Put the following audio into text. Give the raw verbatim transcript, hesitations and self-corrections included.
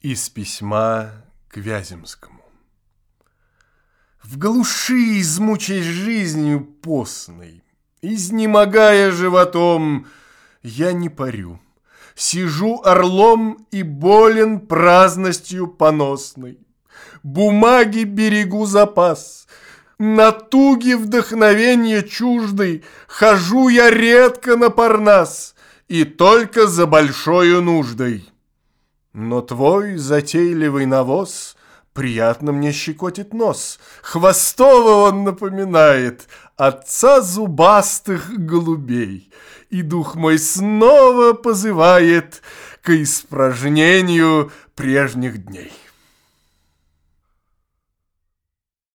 Из письма к Вяземскому. В глуши, измучаясь жизнью постной, изнемогая животом, я не парю, сижу орлом и болен праздностью поносной. Бумаги берегу запас, на туге вдохновенье чуждой хожу я редко на Парнас и только за большою нуждой. Но твой затейливый навоз приятно мне щекотит нос. Хвостова он напоминает отца зубастых голубей, и дух мой снова позывает к испражнению прежних дней.